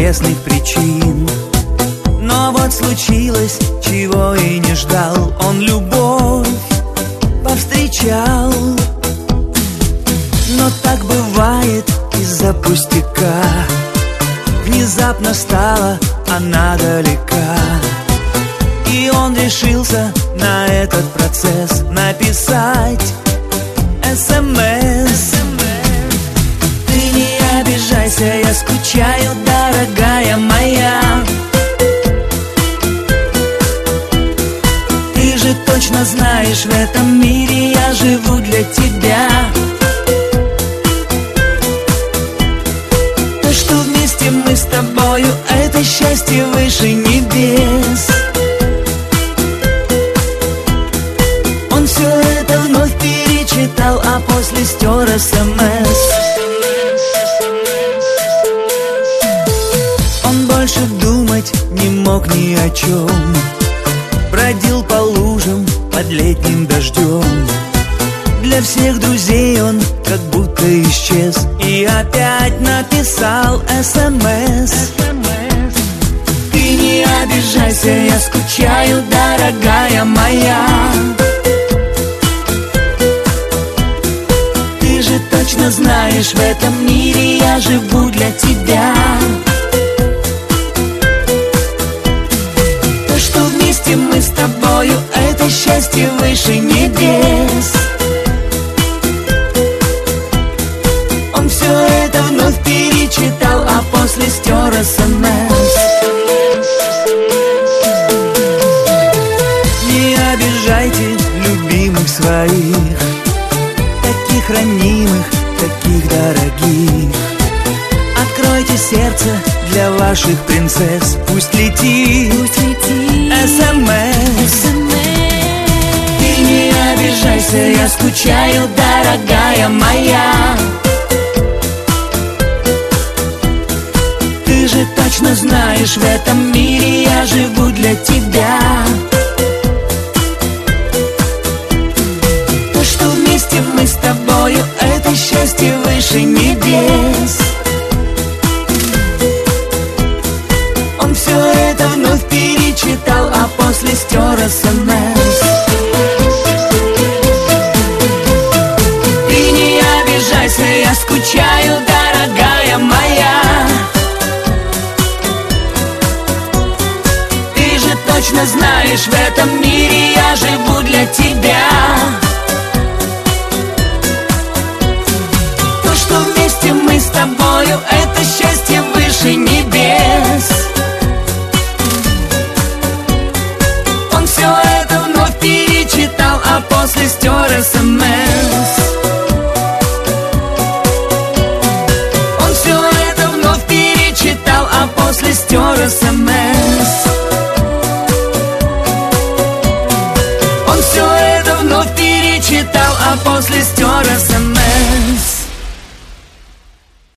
неизвестных причин. Но вот случилось, чего и не ждал. Он любовь повстречал. Но так бывает из-за пустяка. Внезапно стала она далека, и он решился на этот процесс написать СМС. Ты не обижайся, я скучаю, дорогая моя. Ты же точно знаешь, в этом мире я живу для тебя. То, что вместе мы с тобою, это счастье выше небес. Он все это вновь перечитал, а после стер СМС. Он больше думать не мог ни о чем. Бродил по лужам под летним дождем. Для всех друзей он как будто исчез, и опять написал СМС. Ты не обижайся, я скучаю, дорогая моя. Ты же точно знаешь, в этом мире я живу для тебя. То, что вместе мы с тобою, это счастье выше небес. Он все это вновь перечитал, а после стер СМС. Не обижайте любимых своих, таких ранимых, таких дорогих. Откройте сердце для ваших принцесс, пусть летит СМС. Ты не обижайся, я скучаю, дорогая моя. Ты же точно знаешь, в этом мире я живу для тебя. То, что вместе мы с тобою, это счастье выше небес. Он все это вновь перечитал, а после стер СМС. Ты не обижайся, я скучаю, дорогая моя. Ты же точно знаешь, в этом мире я живу для тебя. То, что вместе мы с тобою, это счастье выше небес. Он все это вновь перечитал, а после стер СМС.